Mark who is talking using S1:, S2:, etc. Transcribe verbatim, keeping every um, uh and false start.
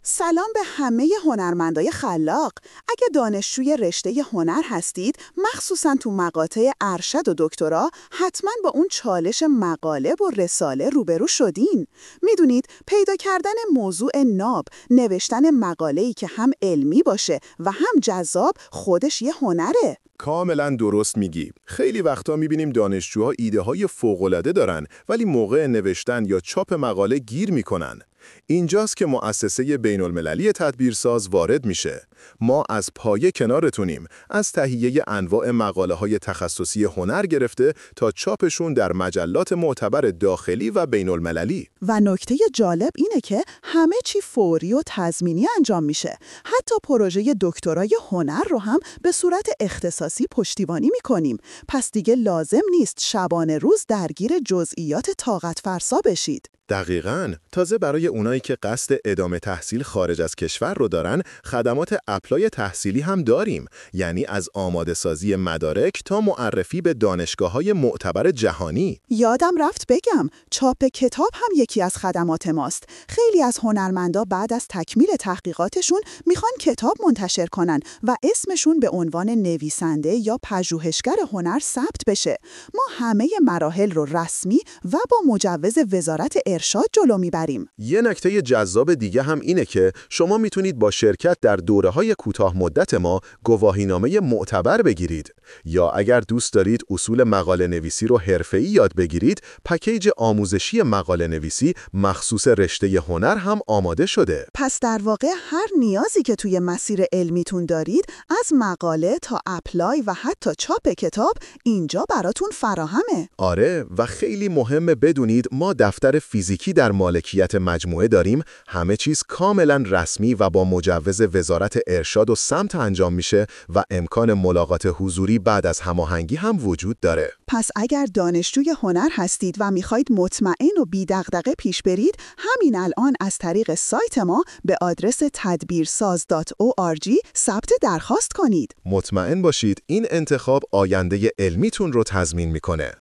S1: سلام به همه هنرمندای خلاق. اگه دانشجوی رشته هنر هستید، مخصوصاً تو مقاطع ارشد و دکترا، حتماً با اون چالش مقاله و رساله روبرو شدین. میدونید پیدا کردن موضوع ناب، نوشتن مقاله‌ای که هم علمی باشه و هم جذاب، خودش یه هنره.
S2: کاملا درست میگی. خیلی وقتا میبینیم دانشجوها ایده های فوق‌العاده دارن ولی موقع نوشتن یا چاپ مقاله گیر میکنن. اینجاست که مؤسسه بین المللی تدبیرساز وارد میشه. ما از پایه کنارتونیم، از تهیه انواع مقاله های تخصصی هنر گرفته تا چاپشون در مجلات معتبر داخلی و بین المللی.
S1: و نکته جالب اینه که همه چی فوری و تضمینی انجام میشه. حتی پروژه دکترای هنر رو هم به صورت اختصاصی پشتیبانی میکنیم. پس دیگه لازم نیست شبانه روز درگیر جزئیات طاقت فرسا بشید.
S2: دقیقاً. تازه برای اونایی که قصد ادامه تحصیل خارج از کشور رو دارن، خدمات اپلای تحصیلی هم داریم. یعنی از آماده سازی مدارک تا معرفی به دانشگاه‌های معتبر جهانی.
S1: یادم رفت بگم، چاپ کتاب هم یکی از خدمات ماست. خیلی از هنرمندا بعد از تکمیل تحقیقاتشون میخوان کتاب منتشر کنن و اسمشون به عنوان نویسنده یا پژوهشگر هنر ثبت بشه. ما همه مراحل رو رسمی و با مجوز وزارت ارشاد جلو میبریم.
S2: یه نکته جذاب دیگه هم اینه که شما میتونید با شرکت در دوره‌های کوتاه مدت ما گواهینامه معتبر بگیرید. یا اگر دوست دارید اصول مقاله نویسی رو حرفه‌ای یاد بگیرید، پکیج آموزشی مقاله نویسی مخصوص رشته هنر هم آماده شده.
S1: پس در واقع هر نیازی که توی مسیر علمیتون دارید، از مقاله تا اپلای و حتی چاپ کتاب، اینجا براتون فراهمه.
S2: آره، و خیلی مهمه بدونید ما دفتر فیزیکی در مالکیت مجموعه داریم. همه چیز کاملا رسمی و با مجوز وزارت ارشاد و سمت انجام میشه و امکان ملاقات حضوری بعد از هماهنگی هم وجود داره.
S1: پس اگر دانشجوی هنر هستید و میخواید مطمئن و بی دغدغه پیش برید، همین الان از طریق سایت ما به آدرس تدبیرساز دات او آر جی ثبت درخواست کنید.
S2: مطمئن باشید این انتخاب آینده علمیتون رو تضمین میکنه.